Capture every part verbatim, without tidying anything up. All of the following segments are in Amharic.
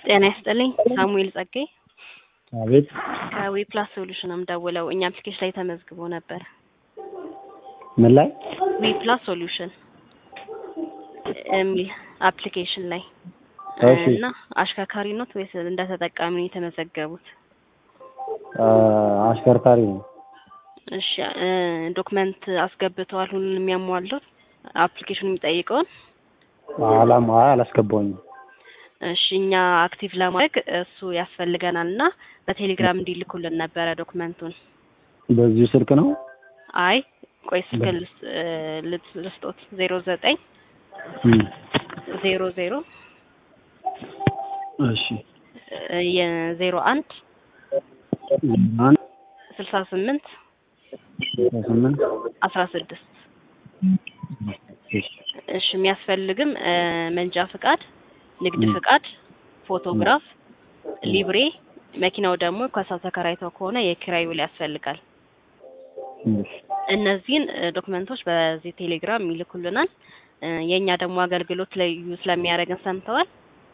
ጤና ይስጥልኝ ሳሙኤል ጸጋይ አቤት ከዊ ፕላስ ሶሉሽንም ደውለው እኛ አፕሊኬሽን ላይ ተመዝግቦ ነበር። ምን ላይ? ዊ ፕላስ ሶሉሽን እሚ አፕሊኬሽን ላይ እሺ እና አሽከርካሪ ነው ወይስ እንደ ተጠቃሚ ነው የተመዘገቡት? አሽከርካሪ ነው። እሺ ዶክመንት አስገብተዋል ሁሉንም የሚያሟሉት አፕሊኬሽኑ የሚጠይቀውን? አላማ አላስገባውኝም። እሺ እኛ አክቲቭ ለማድረግ እሱ ያስፈልገናልና በቴሌግራም እንዲልኩልን ነበር ዶክመንቱን። በዚህ ስልክ ነው? አይ ቆይ ስልክ ልስጦት ዜሮ ዘጠኝ ዜሮ ዜሮ እሺ የዜሮ አንድ አንድ ስልሳ ስምንት ስልሳ ስምንት አስራ ስድስት እሺ የሚያስፈልግም መንጃ ፍቃድ፣ ንግድ ፍቃድ፣ ፎቶግራፍ፣ ሊብሬ፣ መኪናው ደግሞ ከሰው ተከራይተው ከሆነ የኪራይ ውል ያስፈልጋል። እነዚህን ዶክመንቶች በዚህ ቴሌግራም ይልኩልናል። የኛ ደግሞ አገልግሎት ልዩ ስለሚያደርገን ሰምተዋል?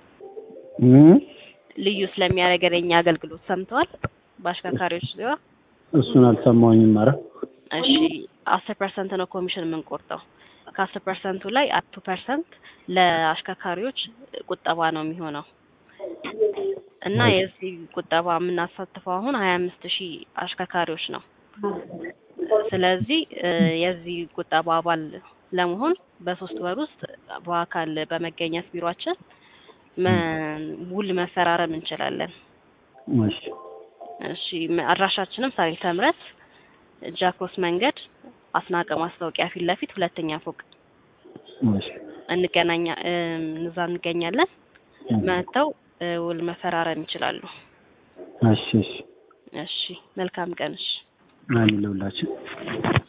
ልዩ ስለሚያደርገን የኛ አገልግሎት ሰምተዋል? በአሽከርካሪዎች ዙሪያ እሱን አልሰማሁኝም። ኧረ እሺ አስር ፐርሰንት ነው ኮሚሽን የምንቆርጠው። ከአስር ፐርሰንቱ ላይ አራት ፐርሰንት ለአሽከርካሪዎች ቁጠባ ነው የሚሆነው እና የዚህ ቁጠባ የምናሳትፈው አሁን ሀያ አምስት ሺህ አሽከርካሪዎች ነው። ስለዚህ የዚህ ቁጠባ አባል ለመሆን በሶስት ወር ውስጥ በአካል በመገኘት ቢሮአችን ውል መፈራረም እንችላለን። እሺ እሺ አድራሻችንም ሳሪስ ተምረት ጃክሮስ መንገድ አስናቀ ማስታወቂያ ፊት ለፊት ሁለተኛ ፎቅ እሺ እንገናኛ እዛ እንገኛለን። መተው ውል መፈራረም ይችላሉ። እሺ እሺ እሺ መልካም ቀን። እሺ አይ ለውላችሁ